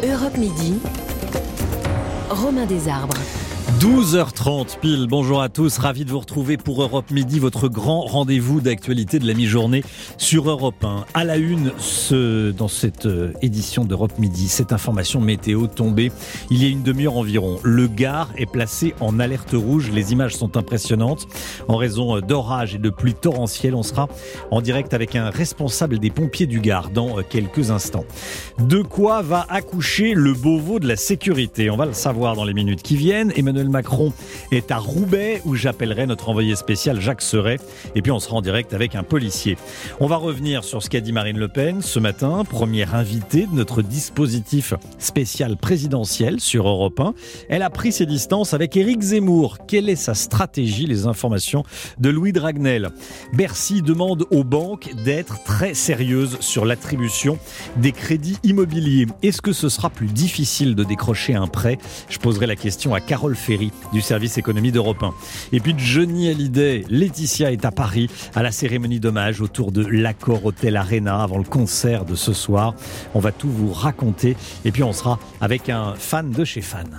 Europe Midi, Romain Desarbres. 12h30 pile, bonjour à tous, ravi de vous retrouver pour Europe Midi, votre grand rendez-vous d'actualité de la mi-journée sur Europe 1. À la une, dans cette édition d'Europe Midi, cette information météo tombée il y a une demi-heure environ. Le Gard est placé en alerte rouge, les images sont impressionnantes. En raison d'orages et de pluies torrentielles, on sera en direct avec un responsable des pompiers du Gard dans quelques instants. De quoi va accoucher le Beauvau de la sécurité? On va le savoir dans les minutes qui viennent. Emmanuel Macron est à Roubaix où j'appellerai notre envoyé spécial Jacques Serret et puis on sera en direct avec un policier. On va revenir sur ce qu'a dit Marine Le Pen ce matin, première invitée de notre dispositif spécial présidentiel sur Europe 1. Elle a pris ses distances avec Éric Zemmour. Quelle est sa stratégie? Les informations de Louis Dragnel. Bercy demande aux banques d'être très sérieuses sur l'attribution des crédits immobiliers. Est-ce que ce sera plus difficile de décrocher un prêt? Je poserai la question à Carole Ferry du service économie d'Europe 1. Et puis Johnny Hallyday, Laetitia est à Paris à la cérémonie d'hommage autour de l'Accor Hotel Arena avant le concert de ce soir. On va tout vous raconter et puis on sera avec un fan de chez Fan.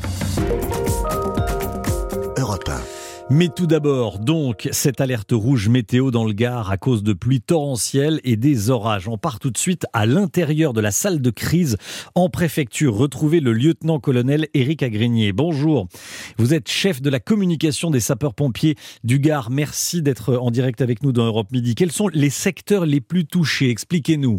Europe 1. Mais tout d'abord, donc, cette alerte rouge météo dans le Gard à cause de pluies torrentielles et des orages. On part tout de suite à l'intérieur de la salle de crise en préfecture. Retrouvez le lieutenant-colonel Éric Agrigné. Bonjour, vous êtes chef de la communication des sapeurs-pompiers du Gard. Merci d'être en direct avec nous dans Europe Midi. Quels sont les secteurs les plus touchés? Expliquez-nous.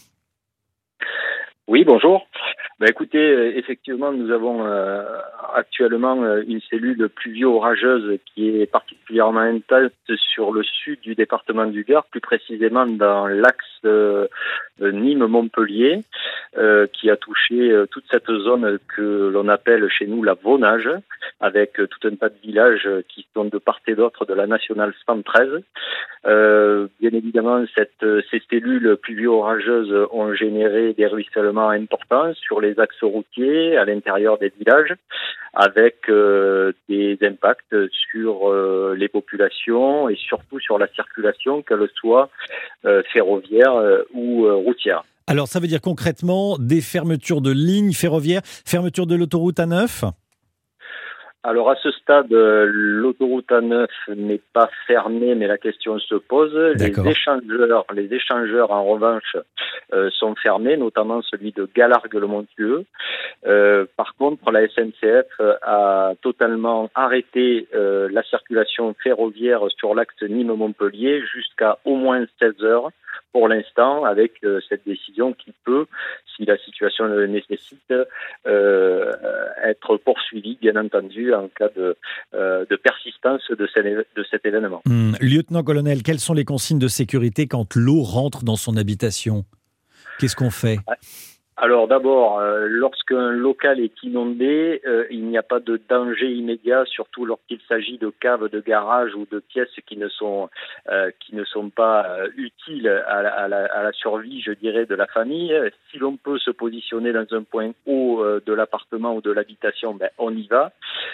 Oui, bonjour. Écoutez, effectivement, nous avons actuellement une cellule pluvio-orageuse qui est particulièrement intense sur le sud du département du Gard, plus précisément dans l'axe Nîmes-Montpellier, qui a touché toute cette zone que l'on appelle chez nous la Vaunage, avec tout un tas de villages qui sont de part et d'autre de la nationale 113. Bien évidemment, ces cellules pluvio-orageuses ont généré des ruissellements importants sur les axes routiers à l'intérieur des villages, avec des impacts sur les populations et surtout sur la circulation, qu'elle soit ferroviaire ou routière. Alors ça veut dire concrètement des fermetures de lignes ferroviaires, fermeture de l'autoroute A9 ? Alors à ce stade, l'autoroute A9 n'est pas fermée, mais la question se pose. D'accord. Les échangeurs en revanche sont fermés, notamment celui de Galargues-le-Montueux. Par contre, la SNCF a totalement arrêté la circulation ferroviaire sur l'axe Nîmes-Montpellier jusqu'à au moins 16 heures. Pour l'instant, avec cette décision qui peut, si la situation le nécessite, être poursuivie, bien entendu, en cas de persistance de cet événement. Lieutenant-colonel, quelles sont les consignes de sécurité quand l'eau rentre dans son habitation? Qu'est-ce qu'on fait? Alors d'abord, lorsqu'un local est inondé, il n'y a pas de danger immédiat, surtout lorsqu'il s'agit de caves, de garages ou de pièces qui ne sont pas utiles à la survie, je dirais, de la famille. Si l'on peut se positionner dans un point haut de l'appartement ou de l'habitation, on y va.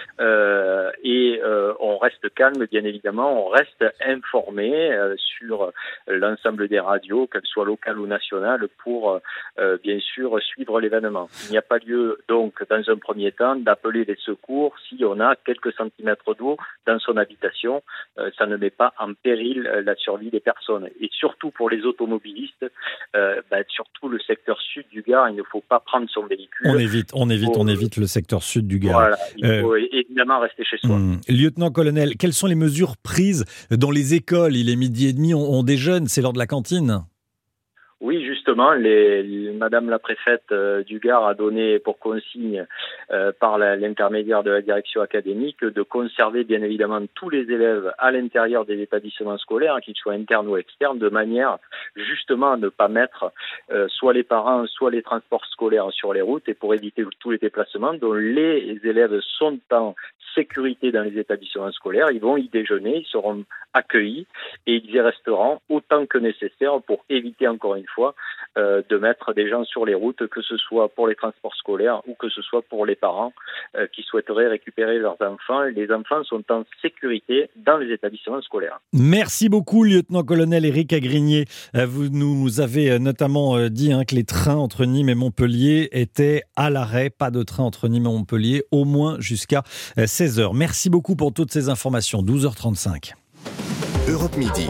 On reste calme, bien évidemment, on reste informé sur l'ensemble des radios, qu'elles soient locales ou nationales, pour bien sûr suivre l'événement. Il n'y a pas lieu, donc, dans un premier temps, d'appeler les secours si on a quelques centimètres d'eau dans son habitation. Ça ne met pas en péril la survie des personnes. Et surtout pour les automobilistes, surtout le secteur sud du Gard, il ne faut pas prendre son véhicule. On évite le secteur sud du Gard. Voilà, il faut évidemment rester chez soi. Lieutenant-colonel, quelles sont les mesures prises dans les écoles? Il est 12h30, on déjeune, c'est l'heure de la cantine. Oui, justement, Madame la préfète du Gard a donné pour consigne par l'intermédiaire de la direction académique de conserver bien évidemment tous les élèves à l'intérieur des établissements scolaires, qu'ils soient internes ou externes, de manière justement à ne pas mettre soit les parents, soit les transports scolaires sur les routes, et pour éviter tous les déplacements, dont les élèves sont en sécurité dans les établissements scolaires, ils vont y déjeuner, ils seront accueillis et ils y resteront autant que nécessaire pour éviter encore une fois, de mettre des gens sur les routes, que ce soit pour les transports scolaires ou que ce soit pour les parents qui souhaiteraient récupérer leurs enfants. Les enfants sont en sécurité dans les établissements scolaires. Merci beaucoup, lieutenant-colonel Éric Agrigné. Vous nous avez notamment dit que les trains entre Nîmes et Montpellier étaient à l'arrêt. Pas de train entre Nîmes et Montpellier, au moins jusqu'à 16h. Merci beaucoup pour toutes ces informations. 12h35. Europe Midi.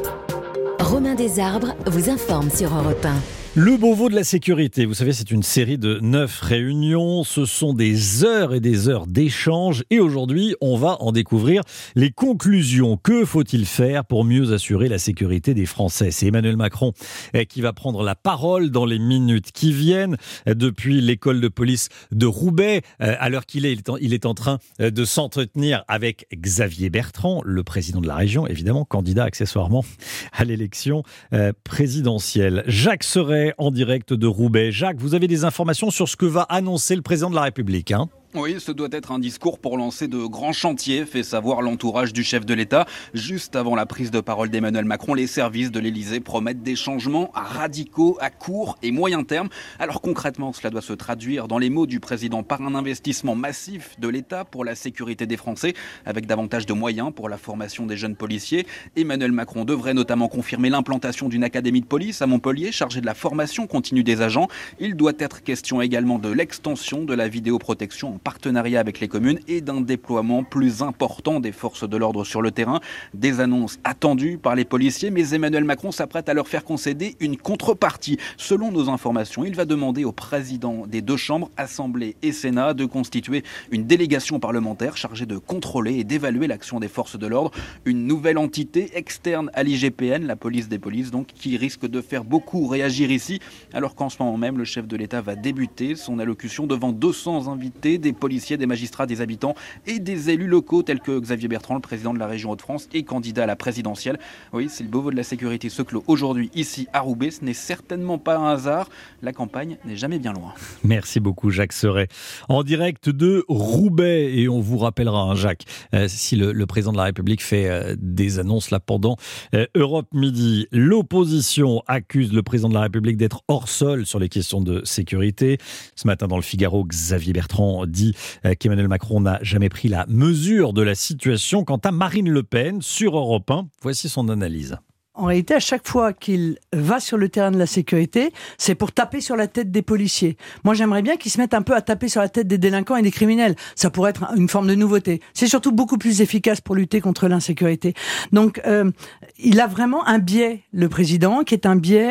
Romain Desarbres vous informe sur Europe 1. Le Beauvau de la sécurité, vous savez, c'est une série de 9 réunions. Ce sont des heures et des heures d'échanges. Et aujourd'hui, on va en découvrir les conclusions. Que faut-il faire pour mieux assurer la sécurité des Français ? C'est Emmanuel Macron qui va prendre la parole dans les minutes qui viennent. Depuis l'école de police de Roubaix, à l'heure qu'il est, il est en train de s'entretenir avec Xavier Bertrand, le président de la région, évidemment, candidat accessoirement à l'élection présidentielle. Jacques Serret en direct de Roubaix. Jacques, vous avez des informations sur ce que va annoncer le président de la République, Oui, ce doit être un discours pour lancer de grands chantiers, fait savoir l'entourage du chef de l'État. Juste avant la prise de parole d'Emmanuel Macron, les services de l'Élysée promettent des changements radicaux à court et moyen terme. Alors concrètement, cela doit se traduire dans les mots du président par un investissement massif de l'État pour la sécurité des Français, avec davantage de moyens pour la formation des jeunes policiers. Emmanuel Macron devrait notamment confirmer l'implantation d'une académie de police à Montpellier, chargée de la formation continue des agents. Il doit être question également de l'extension de la vidéoprotection en partenariat avec les communes et d'un déploiement plus important des forces de l'ordre sur le terrain. Des annonces attendues par les policiers, mais Emmanuel Macron s'apprête à leur faire concéder une contrepartie. Selon nos informations, il va demander au président des deux chambres, Assemblée et Sénat, de constituer une délégation parlementaire chargée de contrôler et d'évaluer l'action des forces de l'ordre. Une nouvelle entité externe à l'IGPN, la police des polices, donc, qui risque de faire beaucoup réagir ici, alors qu'en ce moment même, le chef de l'État va débuter son allocution devant 200 invités, des policiers, des magistrats, des habitants et des élus locaux tels que Xavier Bertrand, le président de la région Hauts-de-France et candidat à la présidentielle. Oui, c'est le Beauvau de la sécurité se clôt aujourd'hui ici à Roubaix. Ce n'est certainement pas un hasard. La campagne n'est jamais bien loin. Merci beaucoup Jacques Serret. En direct de Roubaix, et on vous rappellera, Jacques, si le président de la République fait des annonces là pendant Europe Midi. L'opposition accuse le président de la République d'être hors sol sur les questions de sécurité. Ce matin dans le Figaro, Xavier Bertrand dit qu'Emmanuel Macron n'a jamais pris la mesure de la situation. Quant à Marine Le Pen, sur Europe 1, voici son analyse. En réalité, à chaque fois qu'il va sur le terrain de la sécurité, c'est pour taper sur la tête des policiers. Moi, j'aimerais bien qu'ils se mettent un peu à taper sur la tête des délinquants et des criminels. Ça pourrait être une forme de nouveauté. C'est surtout beaucoup plus efficace pour lutter contre l'insécurité. Donc, il a vraiment un biais, le président, qui est un biais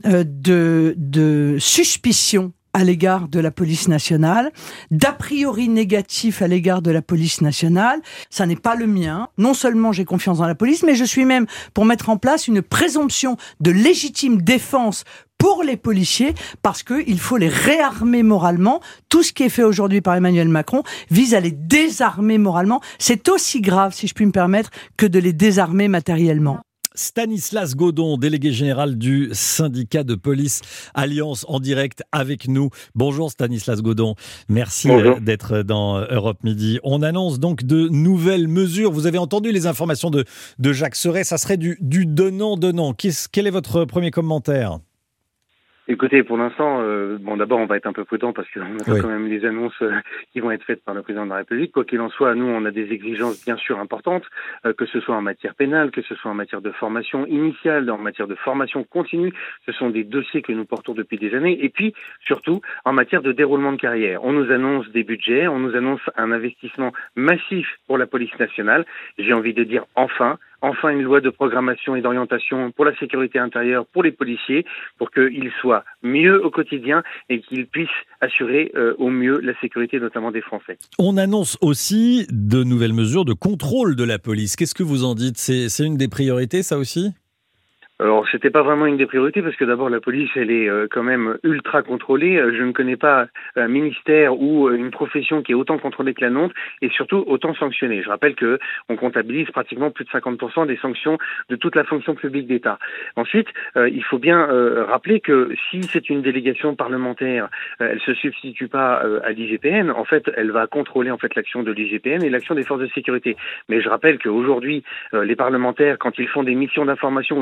de suspicion à l'égard de la police nationale, d'a priori négatif à l'égard de la police nationale. Ça n'est pas le mien. Non seulement j'ai confiance dans la police, mais je suis même pour mettre en place une présomption de légitime défense pour les policiers, parce qu'il faut les réarmer moralement. Tout ce qui est fait aujourd'hui par Emmanuel Macron vise à les désarmer moralement. C'est aussi grave, si je puis me permettre, que de les désarmer matériellement. Stanislas Godon, délégué général du syndicat de police Alliance, en direct avec nous. Bonjour Stanislas Godon, merci d'être dans Europe Midi. On annonce donc de nouvelles mesures. Vous avez entendu les informations de Jacques Serret, ça serait du donnant-donnant. Quel est votre premier commentaire ? Écoutez, pour l'instant, d'abord, on va être un peu prudent parce qu'on attend quand même les annonces qui vont être faites par le président de la République. Quoi qu'il en soit, nous, on a des exigences bien sûr importantes, que ce soit en matière pénale, que ce soit en matière de formation initiale, en matière de formation continue. Ce sont des dossiers que nous portons depuis des années. Et puis, surtout, en matière de déroulement de carrière. On nous annonce des budgets, on nous annonce un investissement massif pour la police nationale. J'ai envie de dire enfin une loi de programmation et d'orientation pour la sécurité intérieure, pour les policiers, pour qu'ils soient mieux au quotidien et qu'ils puissent assurer au mieux la sécurité, notamment des Français. On annonce aussi de nouvelles mesures de contrôle de la police. Qu'est-ce que vous en dites ? C'est une des priorités, ça aussi ? Alors, c'était pas vraiment une des priorités parce que d'abord la police, elle est quand même ultra contrôlée. Je ne connais pas un ministère ou une profession qui est autant contrôlée que la nôtre et surtout autant sanctionnée. Je rappelle que on comptabilise pratiquement plus de 50% des sanctions de toute la fonction publique d'État. Ensuite, il faut bien rappeler que si c'est une délégation parlementaire, elle se substitue pas à l'IGPN. En fait, elle va contrôler en fait l'action de l'IGPN et l'action des forces de sécurité. Mais je rappelle qu'aujourd'hui, les parlementaires, quand ils font des missions d'information ou des commissions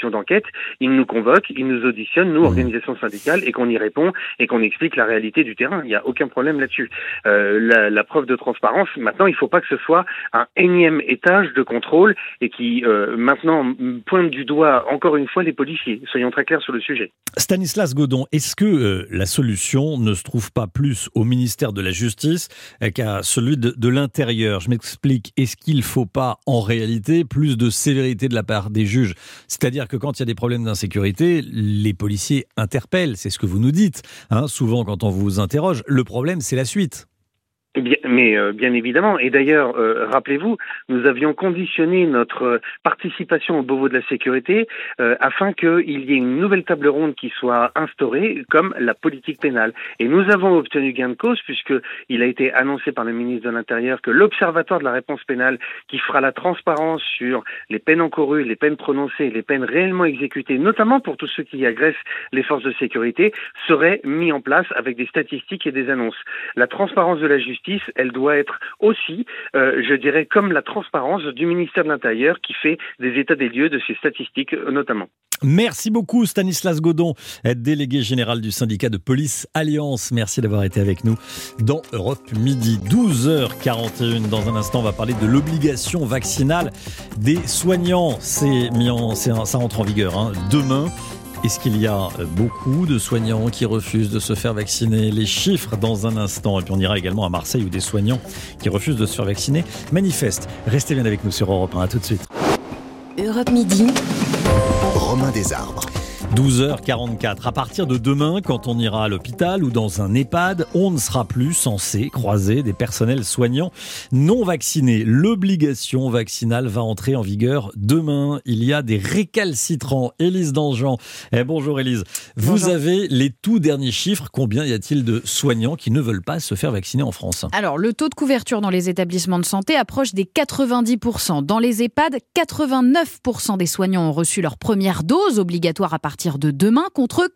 commission d'enquête, il nous convoque, il nous auditionne, nous, organisations syndicales, et qu'on y répond et qu'on explique la réalité du terrain. Il n'y a aucun problème là-dessus. La preuve de transparence, maintenant, il ne faut pas que ce soit un énième étage de contrôle et qui, maintenant, pointe du doigt, encore une fois, les policiers. Soyons très clairs sur le sujet. Stanislas Godon, est-ce que la solution ne se trouve pas plus au ministère de la Justice qu'à celui de l'Intérieur? Je m'explique. Est-ce qu'il ne faut pas, en réalité, plus de sévérité de la part des juges? C'est-à-dire que quand il y a des problèmes d'insécurité, les policiers interpellent. C'est ce que vous nous dites, hein, souvent quand on vous interroge. Le problème, c'est la suite. Bien évidemment. Et d'ailleurs, rappelez-vous, nous avions conditionné notre participation au Beauvau de la sécurité afin qu'il y ait une nouvelle table ronde qui soit instaurée comme la politique pénale. Et nous avons obtenu gain de cause puisqu'il a été annoncé par le ministre de l'Intérieur que l'Observatoire de la réponse pénale qui fera la transparence sur les peines encourues, les peines prononcées, les peines réellement exécutées, notamment pour tous ceux qui agressent les forces de sécurité, serait mis en place avec des statistiques et des annonces. La transparence de la justice, elle doit être aussi, je dirais, comme la transparence du ministère de l'Intérieur qui fait des états des lieux de ces statistiques notamment. Merci beaucoup Stanislas Godon, délégué général du syndicat de police Alliance. Merci d'avoir été avec nous dans Europe Midi. 12h41. Dans un instant, on va parler de l'obligation vaccinale des soignants. Ça entre en vigueur demain. Est-ce qu'il y a beaucoup de soignants qui refusent de se faire vacciner? Les chiffres dans un instant. Et puis on ira également à Marseille où des soignants qui refusent de se faire vacciner manifestent. Restez bien avec nous sur Europe 1. À tout de suite. Europe Midi. Romain Desarbres. 12h44. À partir de demain, quand on ira à l'hôpital ou dans un EHPAD, on ne sera plus censé croiser des personnels soignants non vaccinés. L'obligation vaccinale va entrer en vigueur demain. Il y a des récalcitrants. Élise Dangean. Bonjour Élise. Vous avez les tout derniers chiffres. Combien y a-t-il de soignants qui ne veulent pas se faire vacciner en France? Alors, le taux de couverture dans les établissements de santé approche des 90%. Dans les EHPAD, 89% des soignants ont reçu leur première dose obligatoire à partir de demain, contre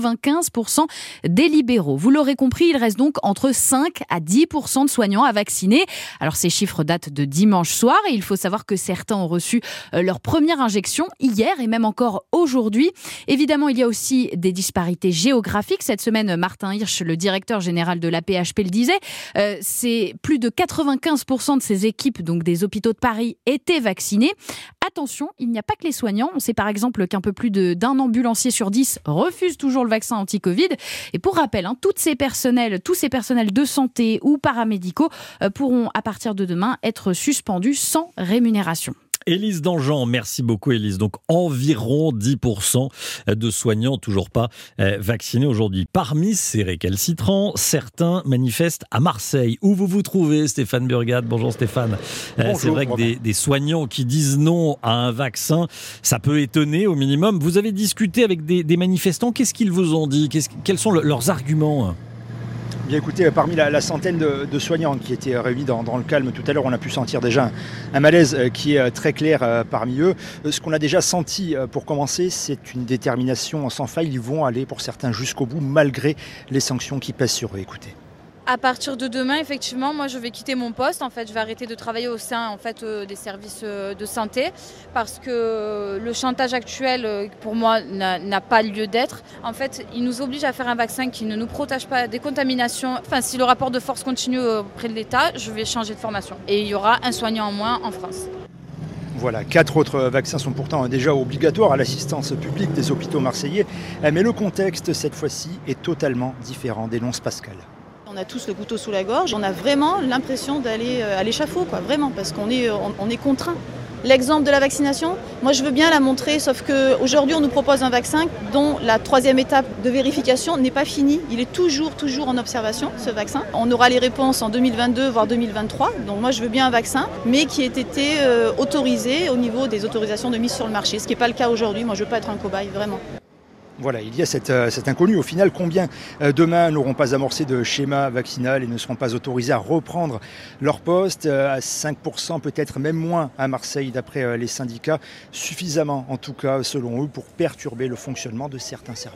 95% des libéraux. Vous l'aurez compris, il reste donc entre 5 à 10% de soignants à vacciner. Alors ces chiffres datent de dimanche soir et il faut savoir que certains ont reçu leur première injection hier et même encore aujourd'hui. Évidemment, il y a aussi des disparités géographiques. Cette semaine, Martin Hirsch, le directeur général de l'AP-HP, le disait, c'est plus de 95% de ces équipes, donc des hôpitaux de Paris, étaient vaccinées. Attention, il n'y a pas que les soignants. On sait par exemple qu'un peu plus d'un ambulancier sur 10 refusent toujours le vaccin anti-Covid. Et pour rappel, tous ces personnels de santé ou paramédicaux pourront à partir de demain être suspendus sans rémunération. Élise Dangean, merci beaucoup Élise. Donc environ 10% de soignants toujours pas vaccinés aujourd'hui. Parmi ces récalcitrants, certains manifestent à Marseille. Où vous vous trouvez, Stéphane Burgade? Bonjour Stéphane. Bonjour, c'est vrai que des soignants qui disent non à un vaccin, ça peut étonner au minimum. Vous avez discuté avec des manifestants. Qu'est-ce qu'ils vous ont dit? Quels sont leurs arguments? Bien écoutez, parmi la centaine de soignants qui étaient réunis dans le calme tout à l'heure, on a pu sentir déjà un malaise qui est très clair parmi eux. Ce qu'on a déjà senti pour commencer, c'est une détermination sans faille. Ils vont aller pour certains jusqu'au bout malgré les sanctions qui pèsent sur eux. Écoutez. À partir de demain, effectivement, moi je vais quitter mon poste. En fait, je vais arrêter de travailler au sein des services de santé parce que le chantage actuel, pour moi, n'a pas lieu d'être. En fait, il nous oblige à faire un vaccin qui ne nous protège pas des contaminations. Enfin, si le rapport de force continue auprès de l'État, je vais changer de formation. Et il y aura un soignant en moins en France. Voilà, 4 autres vaccins sont pourtant déjà obligatoires à l'assistance publique des hôpitaux marseillais. Mais le contexte, cette fois-ci, est totalement différent, dénonce Pascal. On a tous le couteau sous la gorge, on a vraiment l'impression d'aller à l'échafaud, vraiment, parce qu'on est contraint. L'exemple de la vaccination, moi je veux bien la montrer, sauf qu'aujourd'hui on nous propose un vaccin dont la 3e étape de vérification n'est pas finie. Il est toujours en observation, ce vaccin. On aura les réponses en 2022, voire 2023. Donc moi je veux bien un vaccin, mais qui ait été autorisé au niveau des autorisations de mise sur le marché, ce qui n'est pas le cas aujourd'hui. Moi je ne veux pas être un cobaye, vraiment. Voilà, il y a cet inconnu. Au final, combien demain n'auront pas amorcé de schéma vaccinal et ne seront pas autorisés à reprendre leur poste? À 5%, peut-être même moins à Marseille, d'après les syndicats. Suffisamment, en tout cas, selon eux, pour perturber le fonctionnement de certains services.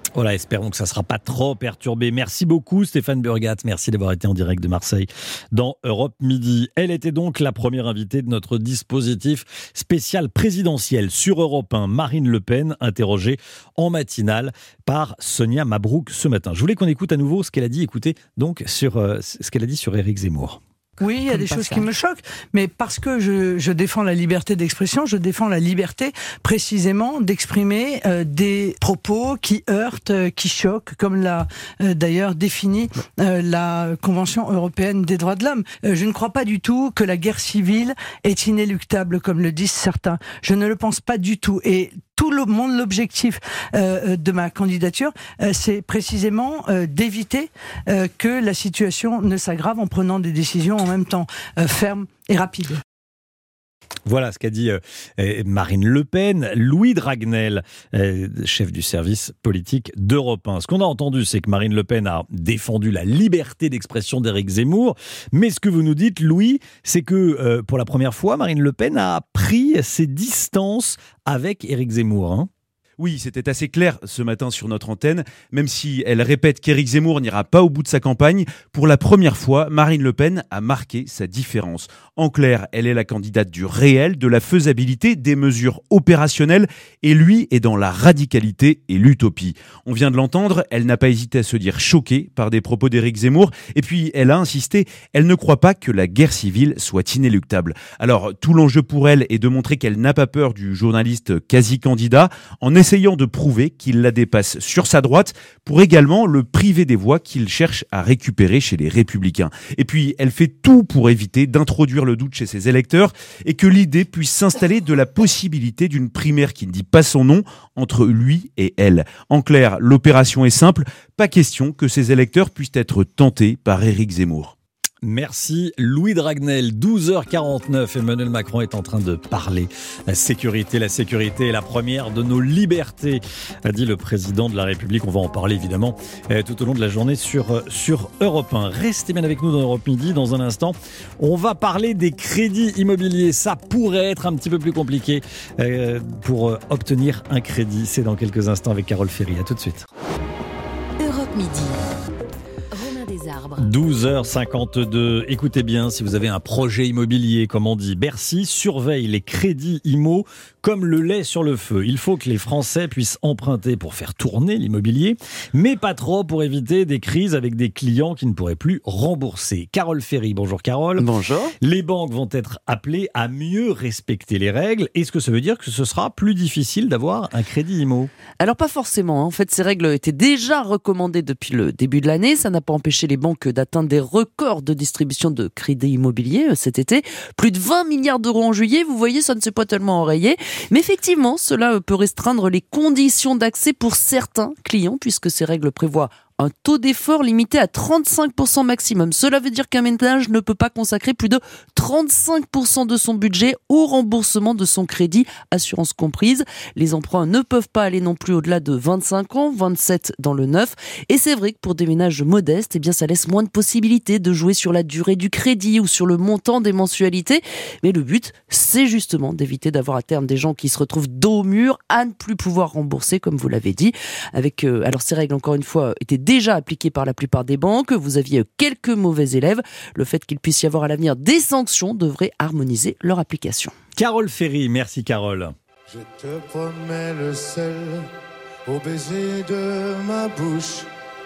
Voilà, espérons que ça ne sera pas trop perturbé. Merci beaucoup Stéphane Burgat, merci d'avoir été en direct de Marseille dans Europe Midi. Elle était donc la première invitée de notre dispositif spécial présidentiel sur Europe 1. Marine Le Pen, interrogée en matinale par Sonia Mabrouk ce matin. Je voulais qu'on écoute à nouveau ce qu'elle a dit, écoutez donc sur ce qu'elle a dit sur Éric Zemmour. Oui, il y a des choses qui me choquent, mais parce que je défends la liberté d'expression, je défends la liberté précisément d'exprimer des propos qui heurtent, qui choquent, comme l'a d'ailleurs défini la Convention européenne des droits de l'homme. Je ne crois pas du tout que la guerre civile est inéluctable, comme le disent certains. Je ne le pense pas du tout. Et tout l'objectif de ma candidature, c'est précisément d'éviter que la situation ne s'aggrave en prenant des décisions en même temps fermes et rapides. Voilà ce qu'a dit Marine Le Pen. Louis Dragnel, chef du service politique d'Europe 1. Ce qu'on a entendu, c'est que Marine Le Pen a défendu la liberté d'expression d'Éric Zemmour. Mais ce que vous nous dites, Louis, c'est que pour la première fois, Marine Le Pen a pris ses distances avec Éric Zemmour. Hein. Oui, c'était assez clair ce matin sur notre antenne. Même si elle répète qu'Éric Zemmour n'ira pas au bout de sa campagne, pour la première fois, Marine Le Pen a marqué sa différence. En clair, elle est la candidate du réel, de la faisabilité, des mesures opérationnelles, et lui est dans la radicalité et l'utopie. On vient de l'entendre, elle n'a pas hésité à se dire choquée par des propos d'Éric Zemmour, et puis elle a insisté, elle ne croit pas que la guerre civile soit inéluctable. Alors, tout l'enjeu pour elle est de montrer qu'elle n'a pas peur du journaliste quasi-candidat, en essayant de prouver qu'il la dépasse sur sa droite pour également le priver des voix qu'il cherche à récupérer chez les Républicains. Et puis, elle fait tout pour éviter d'introduire le doute chez ses électeurs et que l'idée puisse s'installer de la possibilité d'une primaire qui ne dit pas son nom entre lui et elle. En clair, l'opération est simple, pas question que ses électeurs puissent être tentés par Éric Zemmour. Merci Louis Dragnel. 12h49, Emmanuel Macron est en train de parler. La sécurité est la première de nos libertés, a dit le président de la République. On va en parler évidemment tout au long de la journée sur Europe 1. Restez bien avec nous dans Europe Midi. Dans un instant, on va parler des crédits immobiliers. Ça pourrait être un petit peu plus compliqué pour obtenir un crédit. C'est dans quelques instants avec Carole Ferry. À tout de suite. Europe Midi. 12h52. Écoutez bien, si vous avez un projet immobilier, comme on dit, Bercy surveille les crédits IMO comme le lait sur le feu. Il faut que les Français puissent emprunter pour faire tourner l'immobilier, mais pas trop pour éviter des crises avec des clients qui ne pourraient plus rembourser. Carole Ferry, bonjour Carole. Bonjour. Les banques vont être appelées à mieux respecter les règles. Est-ce que ça veut dire que ce sera plus difficile d'avoir un crédit IMO ? Alors pas forcément. En fait, ces règles étaient déjà recommandées depuis le début de l'année. Ça n'a pas empêché les banques d'atteindre des records de distribution de crédits immobiliers cet été. Plus de 20 milliards d'euros en juillet. Vous voyez, ça ne s'est pas tellement enrayé. Mais effectivement, cela peut restreindre les conditions d'accès pour certains clients puisque ces règles prévoient un taux d'effort limité à 35% maximum. Cela veut dire qu'un ménage ne peut pas consacrer plus de 35% de son budget au remboursement de son crédit, assurance comprise. Les emprunts ne peuvent pas aller non plus au-delà de 25 ans, 27 dans le neuf. Et c'est vrai que pour des ménages modestes, eh bien, ça laisse moins de possibilités de jouer sur la durée du crédit ou sur le montant des mensualités. Mais le but, c'est justement d'éviter d'avoir à terme des gens qui se retrouvent dos au mur à ne plus pouvoir rembourser, comme vous l'avez dit. Alors ces règles, encore une fois, étaient déjà appliqué par la plupart des banques. Vous aviez quelques mauvais élèves. Le fait qu'il puisse y avoir à l'avenir des sanctions devrait harmoniser leur application. Carole Ferry, merci Carole. Je te promets le sel au baiser de ma bouche.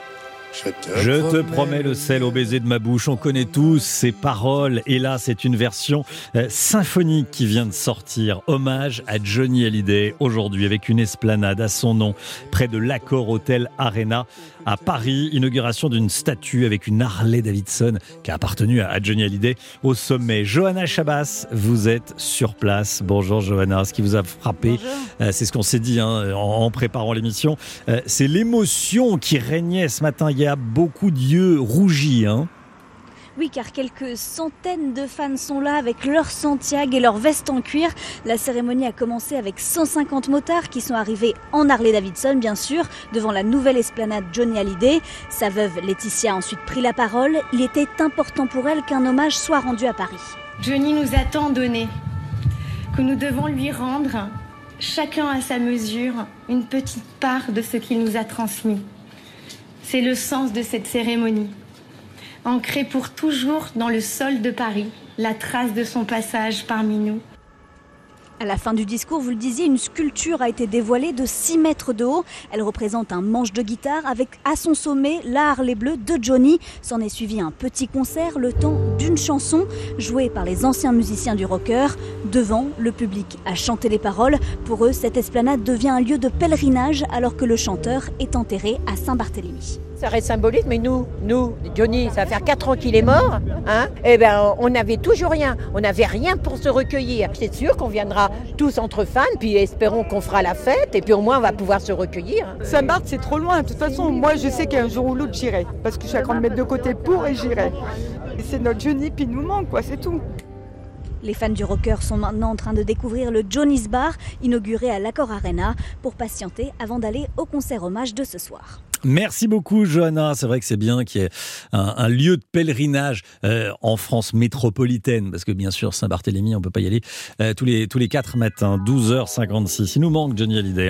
Je te promets le sel au baiser de ma bouche. On connaît tous ces paroles. Et là, c'est une version symphonique qui vient de sortir. Hommage à Johnny Hallyday aujourd'hui avec une esplanade à son nom près de l'Accor Hotel Arena à Paris. Inauguration d'une statue avec une Harley Davidson qui a appartenu à Johnny Hallyday au sommet. Johanna Chabas, vous êtes sur place. Bonjour Johanna. Ce qui vous a frappé, c'est ce qu'on s'est dit en préparant l'émission. C'est l'émotion qui régnait ce matin. Il y a beaucoup d'yeux rougis. Oui, car quelques centaines de fans sont là avec leur Santiago et leur veste en cuir. La cérémonie a commencé avec 150 motards qui sont arrivés en Harley Davidson, bien sûr, devant la nouvelle esplanade Johnny Hallyday. Sa veuve Laetitia a ensuite pris la parole. Il était important pour elle qu'un hommage soit rendu à Paris. Johnny nous a tant donné que nous devons lui rendre chacun à sa mesure, une petite part de ce qu'il nous a transmis. C'est le sens de cette cérémonie. Ancrée pour toujours dans le sol de Paris, la trace de son passage parmi nous. À la fin du discours, vous le disiez, une sculpture a été dévoilée de 6 mètres de haut. Elle représente un manche de guitare avec à son sommet la Harley bleue de Johnny. S'en est suivi un petit concert, le temps d'une chanson jouée par les anciens musiciens du rocker. Devant, le public a chanté les paroles. Pour eux, cette esplanade devient un lieu de pèlerinage alors que le chanteur est enterré à Saint-Barthélemy. Ça reste symbolique, mais nous, Johnny, ça va faire 4 ans qu'il est mort, hein, et ben on n'avait toujours rien, on n'avait rien pour se recueillir. C'est sûr qu'on viendra tous entre fans, puis espérons qu'on fera la fête, et puis au moins on va pouvoir se recueillir. Saint-Barth, c'est trop loin, de toute façon, moi je sais qu'un jour ou l'autre j'irai, parce que je suis à 30 mètres de côté pour et j'irai. Et c'est notre Johnny, puis il nous manque, quoi, c'est tout. Les fans du rocker sont maintenant en train de découvrir le Johnny's Bar, inauguré à l'Accor Arena, pour patienter avant d'aller au concert hommage de ce soir. Merci beaucoup, Johanna. C'est vrai que c'est bien qu'il y ait un lieu de pèlerinage en France métropolitaine, parce que bien sûr, Saint-Barthélemy, on peut pas y aller tous les 4 matins, 12h56. Il nous manque Johnny Hallyday.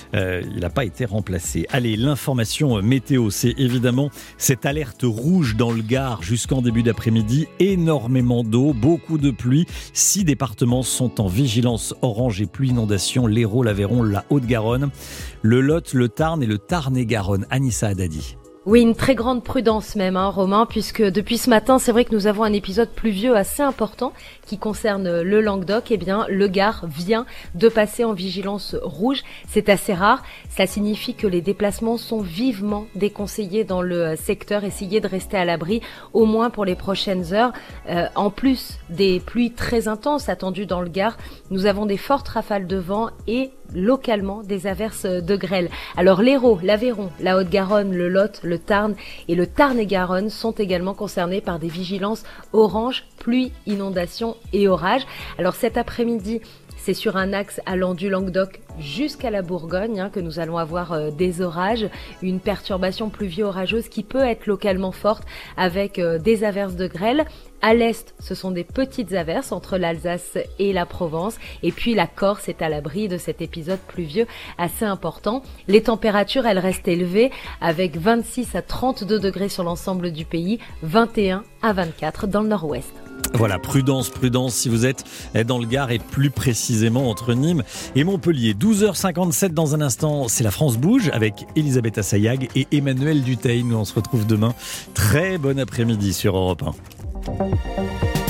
Il n'a pas été remplacé. Allez, l'information météo, c'est évidemment cette alerte rouge dans le Gard jusqu'en début d'après-midi. Énormément d'eau, beaucoup de pluie. 6 départements sont en vigilance orange et pluie inondation. l'Hérault, l'Aveyron, la Haute-Garonne, le Lot, le Tarn et le Tarn-et-Garonne. Anissa Haddadi. Oui, une très grande prudence même, Romain, puisque depuis ce matin, c'est vrai que nous avons un épisode pluvieux assez important qui concerne le Languedoc. Eh bien, le Gard vient de passer en vigilance rouge. C'est assez rare. Ça signifie que les déplacements sont vivement déconseillés dans le secteur. Essayez de rester à l'abri, au moins pour les prochaines heures. En plus des pluies très intenses attendues dans le Gard, nous avons des fortes rafales de vent et localement des averses de grêle. Alors l'Hérault, l'Aveyron, la Haute-Garonne, le Lot, le Tarn et le Tarn-et-Garonne sont également concernés par des vigilances orange, pluie, inondation et orage. Alors cet après-midi, c'est sur un axe allant du Languedoc jusqu'à la Bourgogne que nous allons avoir des orages, une perturbation pluvio-orageuse qui peut être localement forte avec des averses de grêle. À l'est, ce sont des petites averses entre l'Alsace et la Provence. Et puis la Corse est à l'abri de cet épisode pluvieux assez important. Les températures, elles restent élevées avec 26 à 32 degrés sur l'ensemble du pays, 21 à 24 dans le nord-ouest. Voilà, prudence si vous êtes dans le Gard et plus précisément entre Nîmes et Montpellier. 12h57 dans un instant, c'est la France bouge avec Elisabeth Assayag et Emmanuel Dutheil. Nous on se retrouve demain. Très bon après-midi sur Europe 1.